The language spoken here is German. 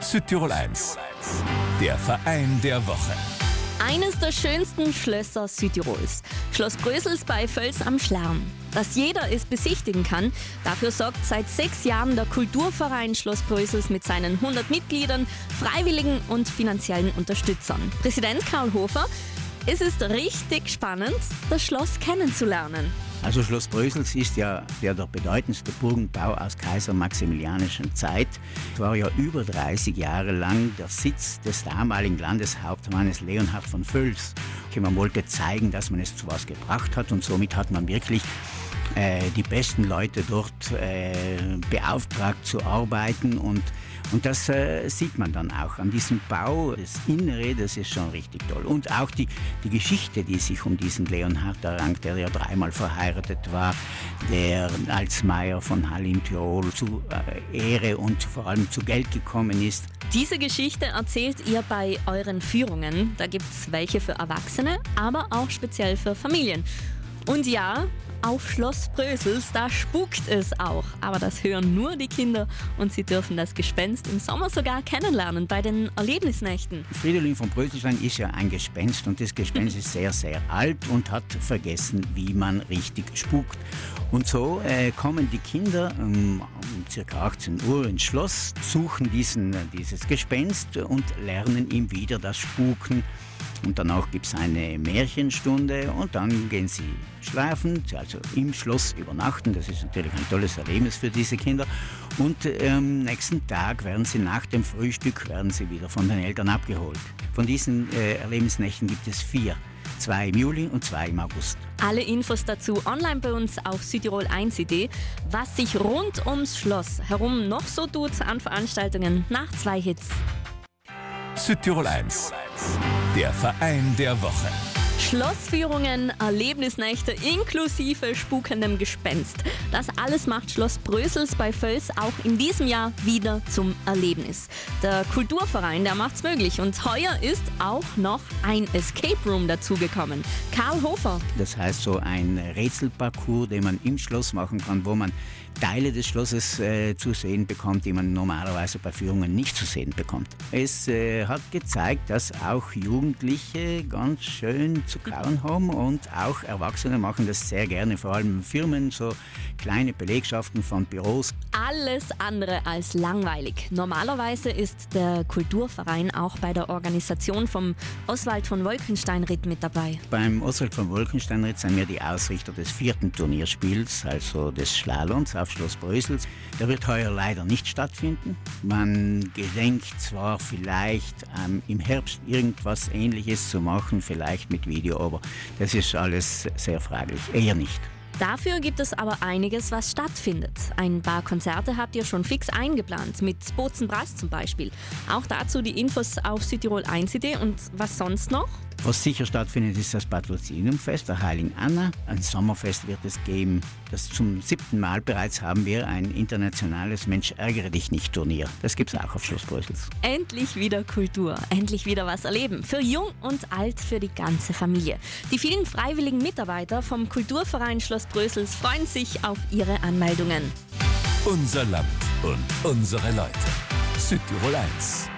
Südtirol 1, der Verein der Woche. Eines der schönsten Schlösser Südtirols, Schloss Brösels bei Völs am Schlern. Dass jeder es besichtigen kann, dafür sorgt seit 6 Jahren der Kulturverein Schloss Brösels mit seinen 100 Mitgliedern, Freiwilligen und finanziellen Unterstützern. Präsident Karl Hofer: Es ist richtig spannend, das Schloss kennenzulernen. Also Schloss Brösels ist ja der bedeutendste Burgenbau aus kaiser-maximilianischer Zeit. Es war ja über 30 Jahre lang der Sitz des damaligen Landeshauptmannes Leonhard von Völs. Man wollte zeigen, dass man es zu was gebracht hat, und somit hat man wirklich die besten Leute dort beauftragt zu arbeiten, und das sieht man dann auch an diesem Bau. Das Innere, das ist schon richtig toll. Und auch die Geschichte, die sich um diesen Leonhard rankt, der ja 3-mal verheiratet war, der als Meier von Hall in Tirol zu Ehre und vor allem zu Geld gekommen ist. Diese Geschichte erzählt ihr bei euren Führungen. Da gibt es welche für Erwachsene, aber auch speziell für Familien. Und ja, auf Schloss Brösels, da spukt es auch. Aber das hören nur die Kinder, und sie dürfen das Gespenst im Sommer sogar kennenlernen bei den Erlebnisnächten. Fridolin von Bröselstein ist ja ein Gespenst, und das Gespenst ist sehr, sehr alt und hat vergessen, wie man richtig spukt. Und so kommen die Kinder um ca. 18 Uhr ins Schloss, suchen dieses Gespenst und lernen ihm wieder das Spuken. Und danach gibt es eine Märchenstunde, und dann gehen sie schlafen, also im Schloss übernachten. Das ist natürlich ein tolles Erlebnis für diese Kinder. Und am nächsten Tag werden sie nach dem Frühstück wieder von den Eltern abgeholt. Von diesen Erlebnisnächten gibt es 4. 2 im Juli und 2 im August. Alle Infos dazu online bei uns auf südtirol1.de. Was sich rund ums Schloss herum noch so tut an Veranstaltungen nach 2 Hits. Südtirol 1, der Verein der Woche. Schlossführungen, Erlebnisnächte inklusive spukendem Gespenst. Das alles macht Schloss Brösels bei Völs auch in diesem Jahr wieder zum Erlebnis. Der Kulturverein, der macht's möglich, und heuer ist auch noch ein Escape Room dazugekommen. Karl Hofer. Das heißt, so ein Rätselparcours, den man im Schloss machen kann, wo man Teile des Schlosses zu sehen bekommt, die man normalerweise bei Führungen nicht zu sehen bekommt. Es hat gezeigt, dass auch Jugendliche ganz schön zu kauen haben, und auch Erwachsene machen das sehr gerne, vor allem Firmen, so kleine Belegschaften von Büros. Alles andere als langweilig. Normalerweise ist der Kulturverein auch bei der Organisation vom Oswald von Wolkenstein-Ritt mit dabei. Beim Oswald von Wolkenstein-Ritt sind wir die Ausrichter des 4. Turnierspiels, also des Slaloms auf Schloss Brösels. Der wird heuer leider nicht stattfinden. Man gedenkt zwar vielleicht im Herbst irgendwas Ähnliches zu machen, vielleicht mit Video, aber das ist alles sehr fraglich, eher nicht. Dafür gibt es aber einiges, was stattfindet. Ein paar Konzerte habt ihr schon fix eingeplant, mit Bozen-Brass zum Beispiel. Auch dazu die Infos auf südtirol1.de. Und was sonst noch? Was sicher stattfindet, ist das Patrozinumfest der Heiligen Anna. Ein Sommerfest wird es geben. Das zum 7. Mal bereits haben wir ein internationales Mensch-ärgere-dich-nicht-Turnier. Das gibt es auch auf Schloss Brösels. Endlich wieder Kultur, endlich wieder was erleben. Für jung und alt, für die ganze Familie. Die vielen freiwilligen Mitarbeiter vom Kulturverein Schloss Brösels freuen sich auf ihre Anmeldungen. Unser Land und unsere Leute. Südtirol 1.